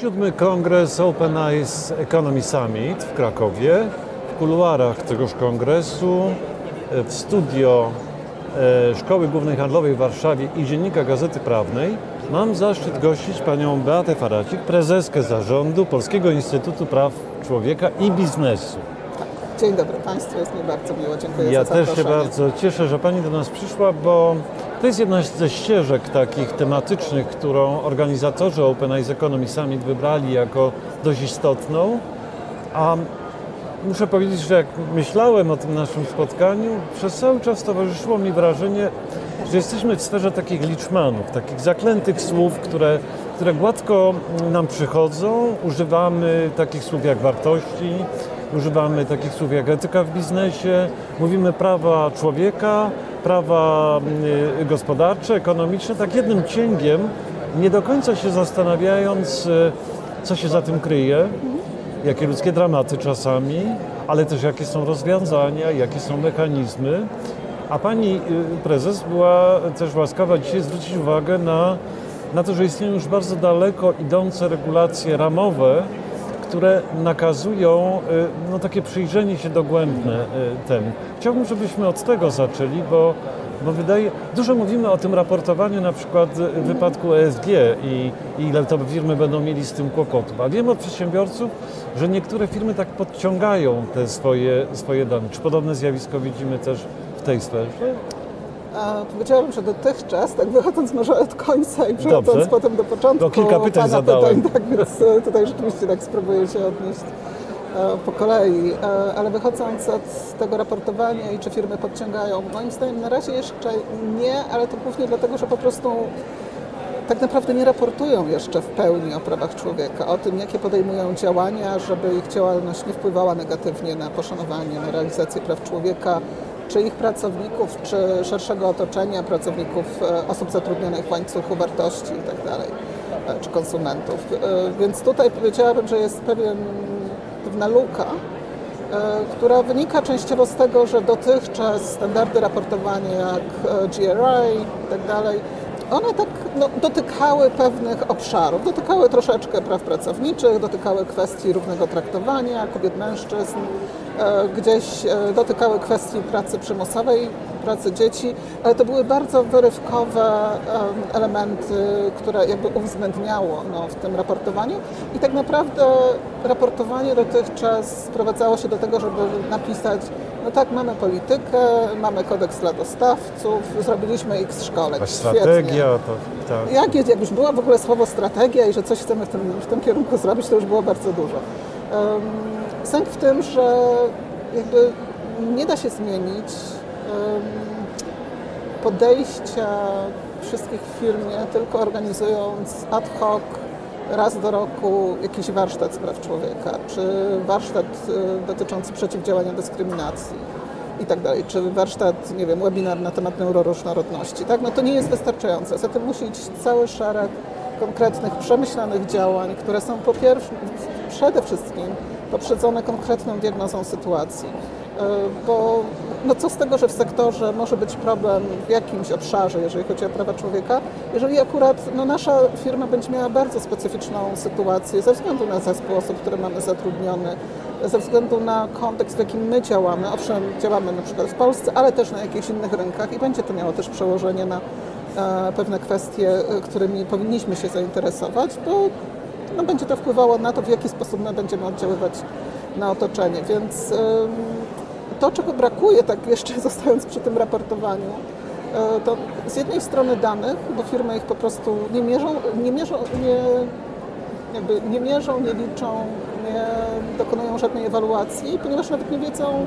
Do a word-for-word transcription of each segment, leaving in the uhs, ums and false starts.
Siódmy kongres Open Eyes Economy Summit w Krakowie. W kuluarach tegoż kongresu, w studio Szkoły Głównej Handlowej w Warszawie i Dziennika Gazety Prawnej mam zaszczyt gościć panią Beatę Faracik, prezeskę zarządu Polskiego Instytutu Praw Człowieka i Biznesu. Dzień dobry Państwu, jest mi bardzo miło, dziękuję ja za zaproszenie. Ja też się bardzo cieszę, że Pani do nas przyszła, bo to jest jedna ze ścieżek takich tematycznych, którą organizatorzy Open Eyes Economy Summit wybrali jako dość istotną. A muszę powiedzieć, że jak myślałem o tym naszym spotkaniu, przez cały czas towarzyszyło mi wrażenie, że jesteśmy w sferze takich liczmanów, takich zaklętych słów, które, które gładko nam przychodzą. Używamy takich słów jak wartości, używamy takich słów jak etyka w biznesie, mówimy prawa człowieka, prawa gospodarcze, ekonomiczne, tak jednym cięgiem, nie do końca się zastanawiając, co się za tym kryje, jakie ludzkie dramaty czasami, ale też jakie są rozwiązania, jakie są mechanizmy. A pani prezes była też łaskawa dzisiaj zwrócić uwagę na, na to, że istnieją już bardzo daleko idące regulacje ramowe, które nakazują no, takie przyjrzenie się dogłębne temu. Chciałbym, żebyśmy od tego zaczęli, bo, bo wydaje, dużo mówimy o tym raportowaniu na przykład w wypadku E S G i, i ile to firmy będą mieli z tym kłopotów. A wiemy od przedsiębiorców, że niektóre firmy tak podciągają te swoje, swoje dane. Czy podobne zjawisko widzimy też w tej sferze? A powiedziałabym, że dotychczas, tak wychodząc może od końca i przechodząc Dobrze. potem do początku, to kilka pytań pana zadałem. Pytań, tak, więc tutaj rzeczywiście tak spróbuję się odnieść po kolei. Ale wychodząc od tego raportowania i czy firmy podciągają, moim zdaniem na razie jeszcze nie, ale to głównie dlatego, że po prostu tak naprawdę nie raportują jeszcze w pełni o prawach człowieka, o tym, jakie podejmują działania, żeby ich działalność nie wpływała negatywnie na poszanowanie, na realizację praw człowieka, czy ich pracowników, czy szerszego otoczenia pracowników, osób zatrudnionych w łańcuchu wartości i tak dalej, czy konsumentów. Więc tutaj powiedziałabym, że jest pewien, pewna luka, która wynika częściowo z tego, że dotychczas standardy raportowania jak G R I i tak dalej, one tak no, dotykały pewnych obszarów, dotykały troszeczkę praw pracowniczych, dotykały kwestii równego traktowania kobiet, mężczyzn, gdzieś dotykały kwestii pracy przymusowej, pracy dzieci, ale to były bardzo wyrywkowe elementy, które jakby uwzględniało no, w tym raportowaniu i tak naprawdę raportowanie dotychczas sprowadzało się do tego, żeby napisać, no tak, mamy politykę, mamy kodeks dla dostawców, zrobiliśmy x szkoleń, strategia, to tak. Jak, jak już było w ogóle słowo strategia i że coś chcemy w tym, w tym kierunku zrobić, to już było bardzo dużo. Um, sęk w tym, że jakby nie da się zmienić um, podejścia wszystkich w firmie, tylko organizując ad hoc raz do roku jakiś warsztat spraw człowieka, czy warsztat y, dotyczący przeciwdziałania dyskryminacji i tak dalej, czy warsztat, nie wiem, webinar na temat neuroróżnorodności, tak? No to nie jest wystarczające. Zatem musi iść cały szereg konkretnych, przemyślanych działań, które są po pierwsze, przede wszystkim poprzedzone konkretną diagnozą sytuacji. Bo no co z tego, że w sektorze może być problem w jakimś obszarze, jeżeli chodzi o prawa człowieka, jeżeli akurat no, nasza firma będzie miała bardzo specyficzną sytuację ze względu na zespół osób, które mamy zatrudniony, ze względu na kontekst, w jakim my działamy. Owszem, działamy na przykład w Polsce, ale też na jakichś innych rynkach i będzie to miało też przełożenie na e, pewne kwestie, którymi powinniśmy się zainteresować, bo no, będzie to wpływało na to, w jaki sposób my będziemy oddziaływać na otoczenie. Więc e, to, czego brakuje, tak jeszcze zostając przy tym raportowaniu, to z jednej strony danych, bo firmy ich po prostu nie mierzą, nie mierzą, nie, jakby nie mierzą, nie liczą, nie dokonują żadnej ewaluacji, ponieważ nawet nie wiedzą,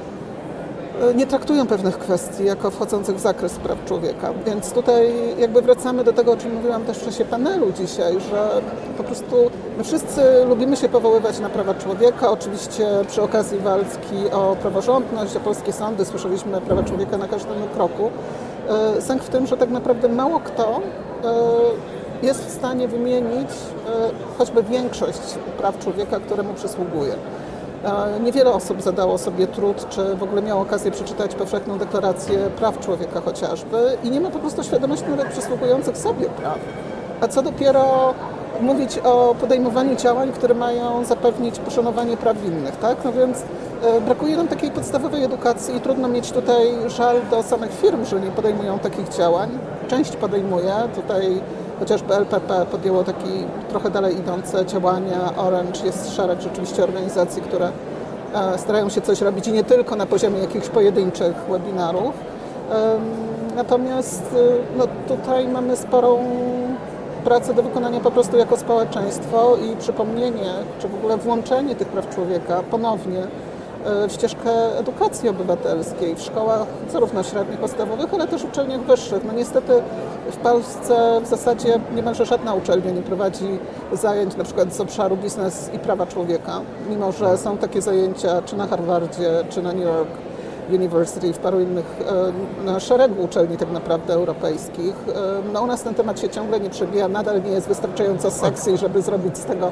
nie traktują pewnych kwestii jako wchodzących w zakres praw człowieka. Więc tutaj jakby wracamy do tego, o czym mówiłam też w czasie panelu dzisiaj, że po prostu my wszyscy lubimy się powoływać na prawa człowieka. Oczywiście przy okazji walki o praworządność, o polskie sądy słyszeliśmy prawa człowieka na każdym kroku. Sęk w tym, że tak naprawdę mało kto jest w stanie wymienić choćby większość praw człowieka, któremu przysługuje. Niewiele osób zadało sobie trud, czy w ogóle miało okazję przeczytać Powszechną Deklarację Praw Człowieka chociażby i nie ma po prostu świadomości nawet przysługujących sobie praw. A co dopiero mówić o podejmowaniu działań, które mają zapewnić poszanowanie praw innych, tak? No więc e, brakuje nam takiej podstawowej edukacji i trudno mieć tutaj żal do samych firm, że nie podejmują takich działań. Część podejmuje, tutaj chociażby L P P podjęło taki trochę dalej idące działania, Orange, jest szereg rzeczywiście organizacji, które e, starają się coś robić i nie tylko na poziomie jakichś pojedynczych webinarów. E, natomiast e, no, tutaj mamy sporą pracę do wykonania po prostu jako społeczeństwo i przypomnienie, czy w ogóle włączenie tych praw człowieka ponownie w ścieżkę edukacji obywatelskiej w szkołach zarówno średnich, podstawowych, ale też uczelniach wyższych. No niestety w Polsce w zasadzie niemalże żadna uczelnia nie prowadzi zajęć na przykład z obszaru biznes i prawa człowieka, mimo że są takie zajęcia czy na Harvardzie, czy na New York University, w paru innych, na szeregu uczelni tak naprawdę europejskich. No u nas ten temat się ciągle nie przebija, nadal nie jest wystarczająco sexy, żeby zrobić z tego,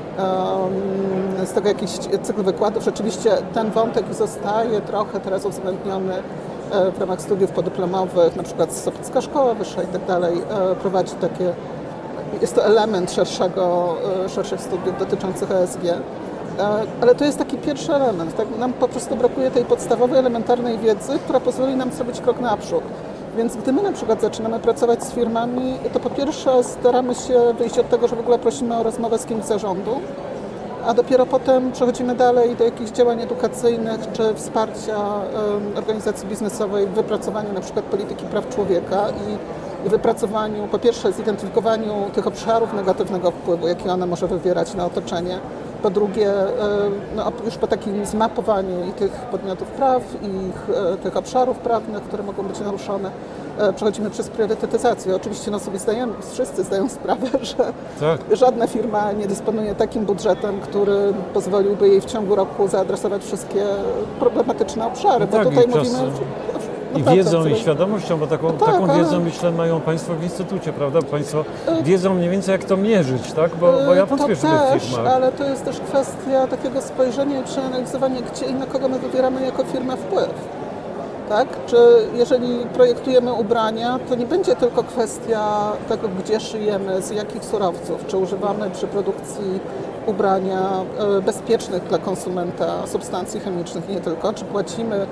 mhm. z tego jakiś cykl wykładów. Rzeczywiście ten wątek zostaje trochę teraz uwzględniony w ramach studiów podyplomowych, na przykład Sopocka Szkoła Wyższa i tak dalej prowadzi takie, jest to element szerszego, szerszych studiów dotyczących E S G. Ale to jest taki pierwszy element. Tak? Nam po prostu brakuje tej podstawowej, elementarnej wiedzy, która pozwoli nam zrobić krok naprzód. Więc gdy my na przykład zaczynamy pracować z firmami, to po pierwsze staramy się wyjść od tego, że w ogóle prosimy o rozmowę z kimś z zarządu, a dopiero potem przechodzimy dalej do jakichś działań edukacyjnych czy wsparcia um, organizacji biznesowej w wypracowaniu na przykład polityki praw człowieka i wypracowaniu, po pierwsze zidentyfikowaniu tych obszarów negatywnego wpływu, jaki ona może wywierać na otoczenie. Po drugie, no, już po takim zmapowaniu i tych podmiotów praw, i ich, tych obszarów prawnych, które mogą być naruszone, przechodzimy przez priorytetyzację. Oczywiście no, sobie zdajemy, wszyscy zdają sprawę, że tak. żadna firma nie dysponuje takim budżetem, który pozwoliłby jej w ciągu roku zaadresować wszystkie problematyczne obszary, no bo tak, tutaj czas... mówimy... No I wiedzą, i świadomością, bo taką, no tak, taką wiedzą, ale... myślę, mają Państwo w Instytucie, prawda? Państwo wiedzą mniej więcej, jak to mierzyć, tak? Bo, bo ja wątpię, że w firmach. Ale to jest też kwestia takiego spojrzenia i przeanalizowania, gdzie i na kogo my wywieramy jako firma wpływ. Tak? Czy jeżeli projektujemy ubrania, to nie będzie tylko kwestia tego, gdzie szyjemy, z jakich surowców, czy używamy przy produkcji ubrania bezpiecznych dla konsumenta substancji chemicznych i nie tylko, czy płacimy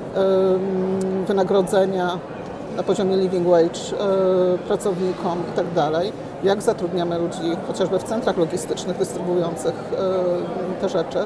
wynagrodzenia na poziomie living wage pracownikom i tak dalej, jak zatrudniamy ludzi chociażby w centrach logistycznych dystrybuujących te rzeczy,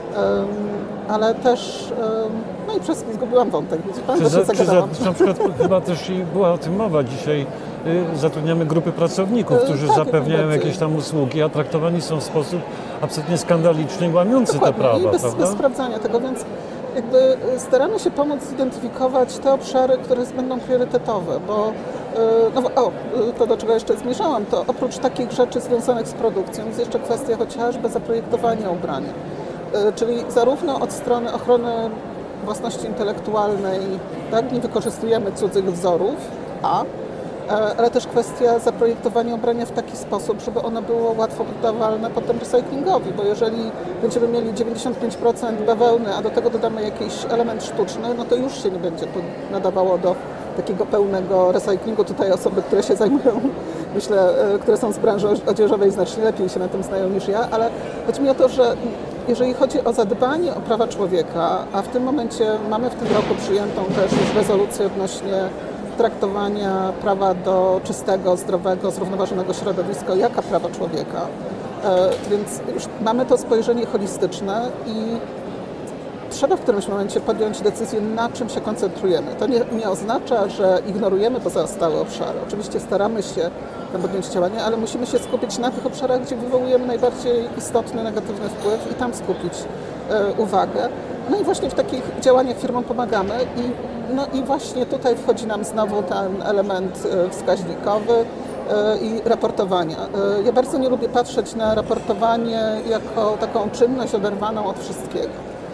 ale też, no i przez zgubiłam wątek, widzi Pan, czy, za, czy, za, czy na przykład chyba też była o tym mowa dzisiaj, zatrudniamy grupy pracowników, którzy tak, zapewniają jakieś tam usługi, a traktowani są w sposób absolutnie skandaliczny i łamiący Dokładnie. te prawa, I bez, prawda? bez sprawdzania tego, więc jakby staramy się pomóc zidentyfikować te obszary, które będą priorytetowe, bo no, o, to do czego jeszcze zmierzałam, to oprócz takich rzeczy związanych z produkcją jest jeszcze kwestia chociażby zaprojektowania ubrania, czyli zarówno od strony ochrony własności intelektualnej, tak, nie wykorzystujemy cudzych wzorów, a ale też kwestia zaprojektowania ubrania w taki sposób, żeby ono było łatwo poddawalne potem recyklingowi, bo jeżeli będziemy mieli dziewięćdziesiąt pięć procent bawełny, a do tego dodamy jakiś element sztuczny, no to już się nie będzie nadawało do takiego pełnego recyklingu. Tutaj osoby, które się zajmują, myślę, które są z branży odzieżowej, znacznie lepiej się na tym znają niż ja, ale chodzi mi o to, że jeżeli chodzi o zadbanie o prawa człowieka, a w tym momencie mamy w tym roku przyjętą też już rezolucję odnośnie traktowania prawa do czystego, zdrowego, zrównoważonego środowiska jako prawa człowieka. E, więc już mamy to spojrzenie holistyczne i trzeba w którymś momencie podjąć decyzję, na czym się koncentrujemy. To nie, nie oznacza, że ignorujemy pozostałe obszary. Oczywiście staramy się tam podjąć działania, ale musimy się skupić na tych obszarach, gdzie wywołujemy najbardziej istotny, negatywny wpływ i tam skupić e, uwagę. No i właśnie w takich działaniach firmom pomagamy i, no i właśnie tutaj wchodzi nam znowu ten element wskaźnikowy i raportowania. Ja bardzo nie lubię patrzeć na raportowanie jako taką czynność oderwaną od wszystkiego,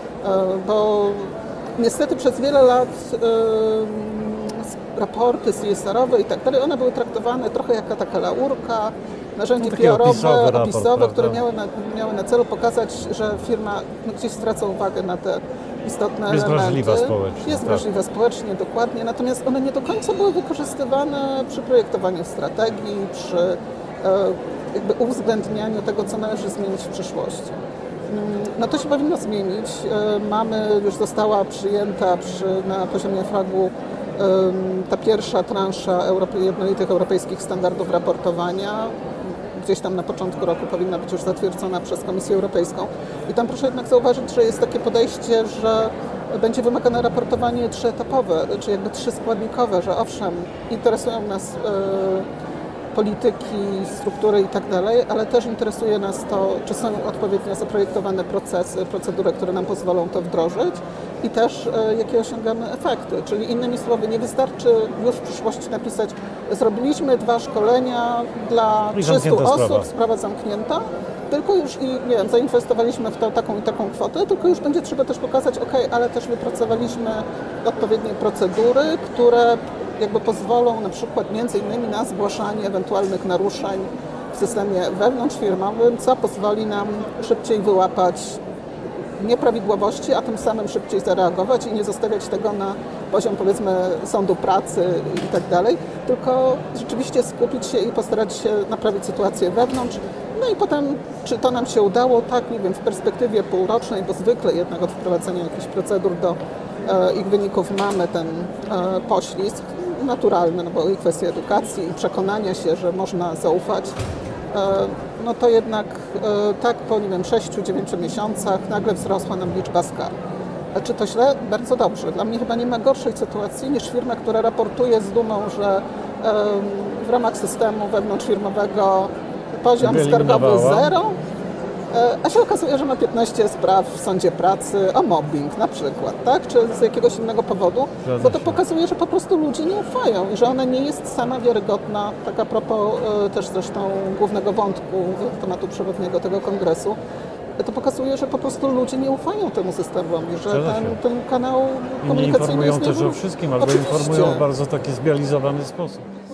bo niestety przez wiele lat raporty C S R-owe i tak dalej, one były traktowane trochę jako taka laurka, narzędzie no, P R-owe, opisowe, raport, opisowe które miały na, miały na celu pokazać, że firma no, gdzieś zwraca uwagę na te istotne jest elementy. Wrażliwa społecznie, jest tak. wrażliwa społecznie, dokładnie, natomiast one nie do końca były wykorzystywane przy projektowaniu strategii, przy jakby uwzględnianiu tego, co należy zmienić w przyszłości. No to się powinno zmienić. Mamy, już została przyjęta przy, na poziomie fragu ta pierwsza transza Europy, jednolitych europejskich standardów raportowania. Gdzieś tam na początku roku powinna być już zatwierdzona przez Komisję Europejską. I tam proszę jednak zauważyć, że jest takie podejście, że będzie wymagane raportowanie trzyetapowe, czy jakby trzyskładnikowe, że owszem, interesują nas polityki, struktury i tak dalej, ale też interesuje nas to, czy są odpowiednio zaprojektowane procesy, procedury, które nam pozwolą to wdrożyć i też e, jakie osiągamy efekty. Czyli innymi słowy, nie wystarczy już w przyszłości napisać, zrobiliśmy dwa szkolenia dla trzystu osób, sprawa. sprawa zamknięta, tylko już i nie wiem, zainwestowaliśmy w to, taką i taką kwotę, tylko już będzie trzeba też pokazać, ok, ale też wypracowaliśmy odpowiednie procedury, które jakby pozwolą na przykład między innymi na zgłaszanie ewentualnych naruszeń w systemie wewnątrzfirmowym, co pozwoli nam szybciej wyłapać nieprawidłowości, a tym samym szybciej zareagować i nie zostawiać tego na poziom, powiedzmy, sądu pracy i tak dalej, tylko rzeczywiście skupić się i postarać się naprawić sytuację wewnątrz. No i potem, czy to nam się udało, tak, nie wiem, w perspektywie półrocznej, bo zwykle jednak od wprowadzenia jakichś procedur do e, ich wyników mamy ten e, poślizg naturalny, no bo i kwestia edukacji i przekonania się, że można zaufać, e, no to jednak e, tak po, nie wiem, sześciu dziewięciu miesiącach nagle wzrosła nam liczba skarg. A czy to źle? Bardzo dobrze. Dla mnie chyba nie ma gorszej sytuacji niż firma, która raportuje z dumą, że e, w ramach systemu wewnątrzfirmowego poziom skargowy zero, a się okazuje, że ma piętnaście spraw w sądzie pracy o mobbing na przykład, tak? Czy z jakiegoś innego powodu, bo to pokazuje, że po prostu ludzie nie ufają i że ona nie jest sama wiarygodna, tak a propos też zresztą głównego wątku tematu przewodniego tego kongresu. To pokazuje, że po prostu ludzie nie ufają temu systemowi, że ten, ten kanał komunikacyjny nie informują jest też o wszystkim, albo Oczywiście. informują w bardzo taki zbializowany sposób.